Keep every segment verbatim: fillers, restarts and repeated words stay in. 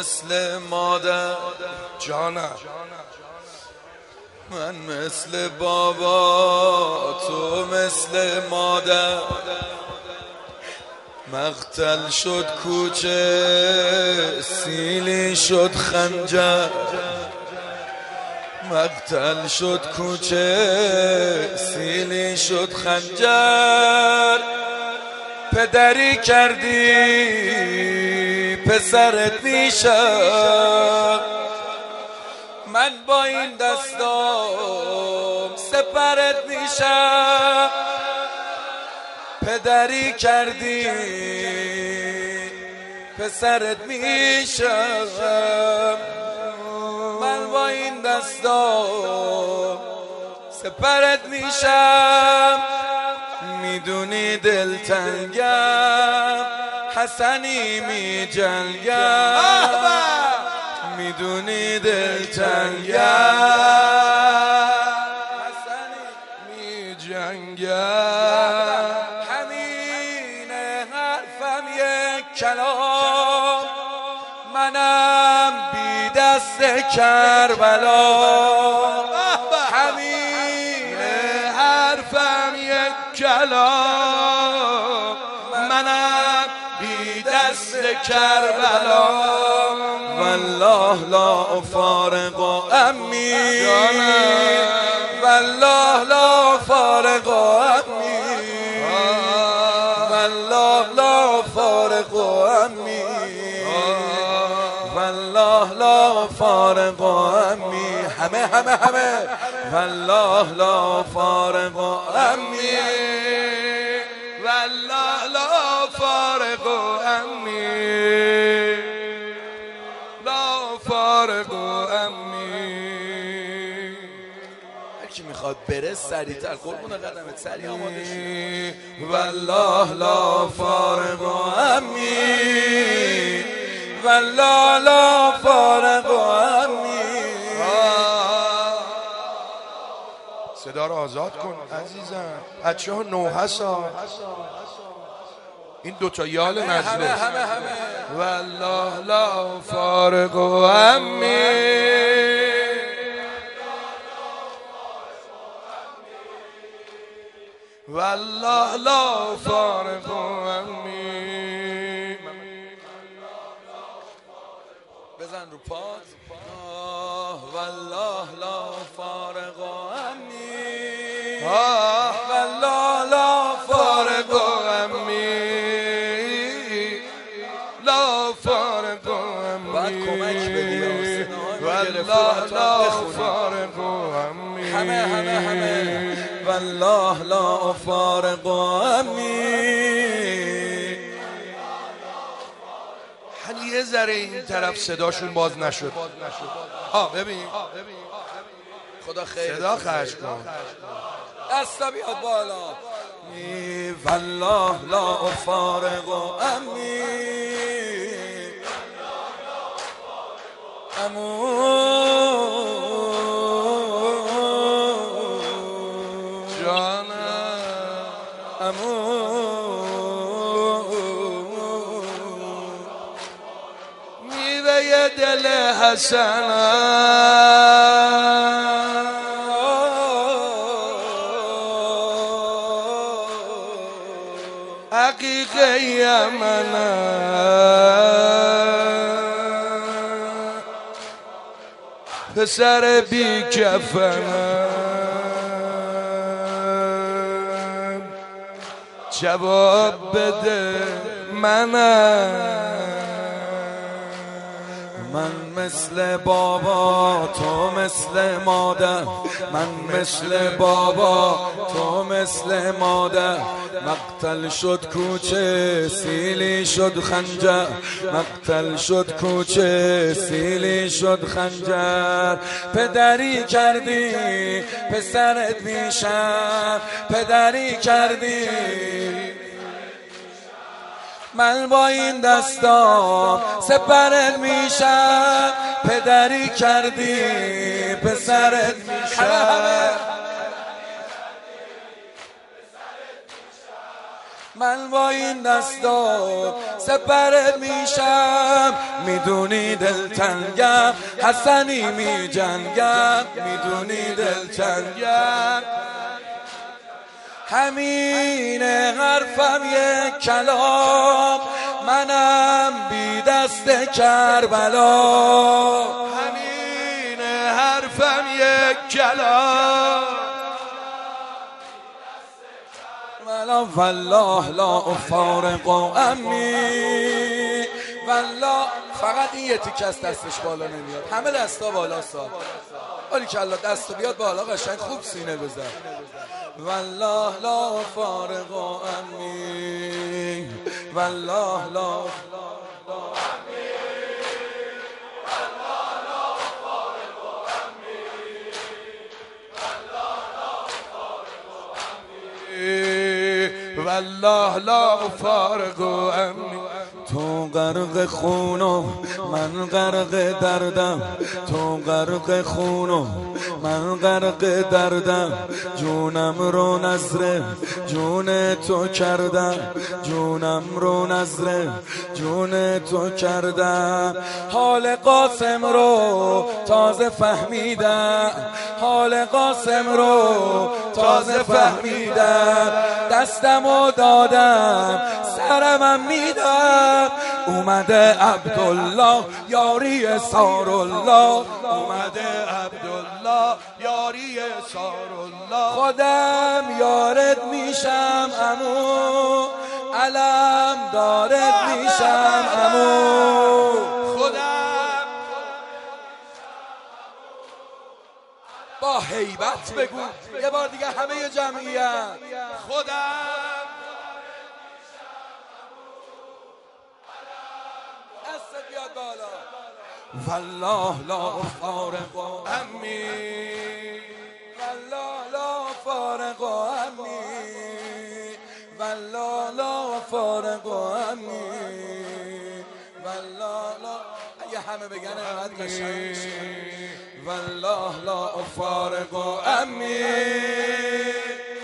مثل مادر جانم، من مثل بابا تو مثل مادر. مقتل شد کوچه سیلی شد خنجر، مقتل شد کوچه سیلی شد خنجر. پدری کردی پسرت میشم، من با این دستام سپرت میشم. پدری کردی پسرت میشم، من با این دستام سپرت میشم. میدونی دلتنگم حسنی می جنگم، میدونی دلتنگم حسنی می جنگم. همین حرفم یک کلام، منم بی دست کربلا. همین حرفم یک کلام، منم بی دست کربلا. والله لا افارق امی، والله لا افارق امی، والله لا افارق امی، والله لا افارق امی. همه همه همه والله لا افارق امی، والله لا افارق امی، لا افارق امی. هرکی میخواد بره سریعتر قربون قدمت سریع آماده شید. والله لا افارق امی، والله لا افارق امی. صدا رو آزاد کن عزیزم، بچه ها نوحه سا این دوتا یال مجلس. همه همه همه والله لا فارق امی، والله لا فارق امی. بزن رو پات. والله لا فارق امی، والله لا فارق امی، لا فارق امی. باید کمک بدی، والله لا فارق امی، همه همه همه والله لا فارق امی. حالا یه ذره این طرف صداشون باز نشد. آه ببین خدا خیر صدا خرج کن، دستا بیاد بالا. والله لا فارق امی، امو جانم، امو میوه دل حسنم حقیقی منم، پسر بی کفنم، جواب بده منم. من مثل بابا تو مثل مادر، من مثل بابا تو مثل مادر. مقتل شد کوچه سیلی شد خنجر، مقتل شد کوچه سیلی شد خنجر. پدری کردی پسرت میشم، پدری کردی من با این دستام سپرت میشم. پدری کردی پسرت میشم، من با این دستا سپرت میشم، میدونی دلتنگم، حسنی می جنگم، میدونی دلتنگم. همین حرفم یک کلام، منم بی دست کربلا. همین حرفم یک کلام، والله لا افارق امی. والله فقط این یه تیکه از دستش بالا نمیاد، همه دستا بالا سا. ولی کلا دست بیاد بالا قشنگ خوب سینه بزن. والله لا افارق امی، والله لا والله لا افارق امی. تو غرق خونو من غرق دردم، تو غرق خونو من غرق دردم. جونم رو نظره جون تو کردم، جونم رو نظره جون تو کردم. حال قاسم رو تازه فهمیدم، حال قاسم رو تازه فهمیدم. دستمو دادم سرمم میدم، اومده عبدالله یاری سارالله، اومده عبدالله یاری سارالله. خودم یارت میشم امو، علم دارت میشم امو. خودم با هیبت بگو یه بار دیگه همه جمعیت. خودم دست بیاد بالا. والله لا فارق امی، والله لا فارق امی، والله لا فارق امی، والله لا. اگه همه بگن اینقدر قشنگ میشه. والله لا فارق امی.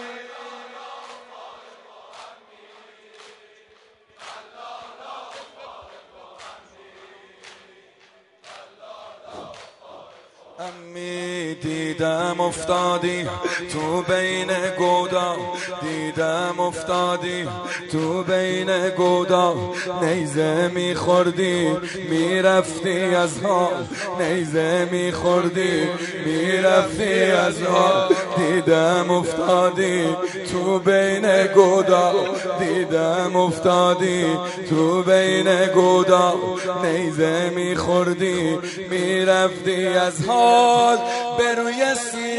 امی دیدم افتادی تو بین گودا، دیدم افتادی تو بین گودا. نیزه میخوردی میرفتی از حال، نیزه میخوردی میرفتی از حال. دیدم افتادی تو بین گودا، دیدم افتادی تو بین گودا. نیزه میخوردی میرفتی از حال. به روی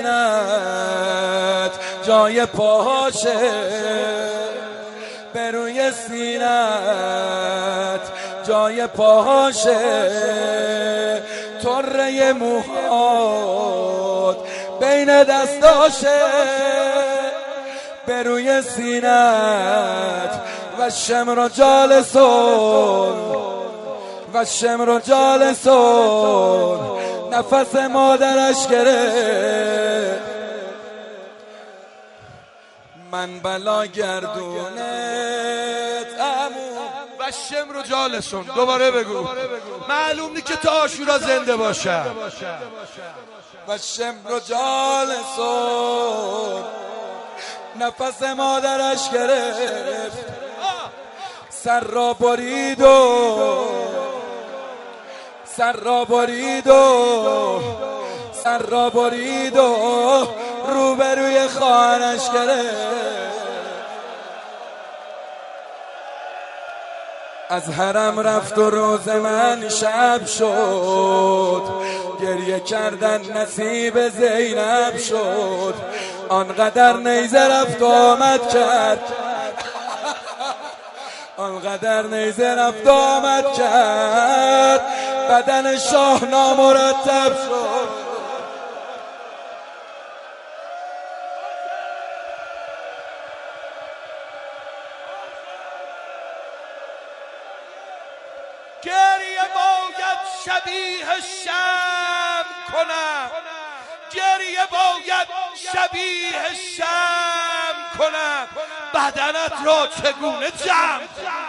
سینت جای پاهاشه، به روی سینت جای پاهاشه. طره موهات بین دستاشه، به روی سینت و شمر جالسون و شمر جالسون. نفس مادرش گرفت من بلا گردونت امو. و شمر و جالسون. دوباره بگو. معلوم نی که تا عاشورا زنده باشه. و شمر و جالسون. نفس مادرش گرفت سر را برید و سر را برید و سر را برید و روبروی خانش گرفت. از حرم رفت و روز من شب شد، گریه کردن نصیب زینب شد. آنقدر نیزه رفت و آمد کرد، آنقدر نیزه رفت و آمد کرد. بدن شاه نامرتب شد. گریه باید شبیه شم کنم، گریه باید شبیه شم کنم. بدنت را چگونه جمع.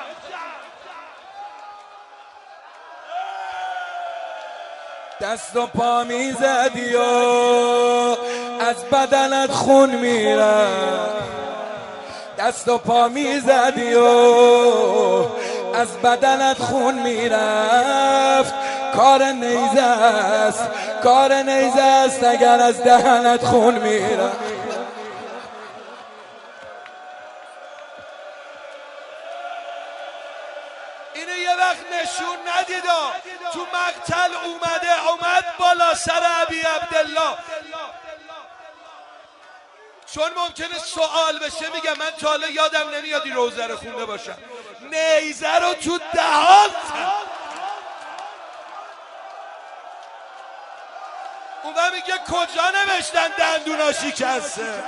دست و پا میزدی و از بدنت خون میرفت، دست و پا میزدی و از بدنت خون میرفت. کار نیزه است، کار نیزه است اگر از دهنت خون میرفت. اینه یه وقت نشون ندیدا تو مقتل اومده، اومد بالا سر ابی عبدالله، چون ممکنه سوال بشه. میگم من تا حالا یادم نمیاد این روزه رو خونده باشم. نیزه رو تو دهان اون میگه کجا نوشتن دندونا شکسته؟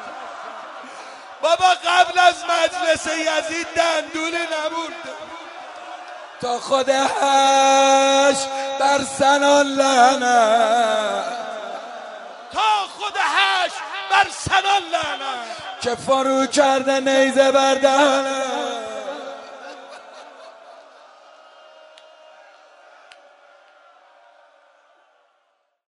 بابا قبل از مجلس یزید دندونی نبود. تا خودش بر سنان لعنت، تا خودش بر سنان لعنت، که فرو کرده نیزه بر دهنت.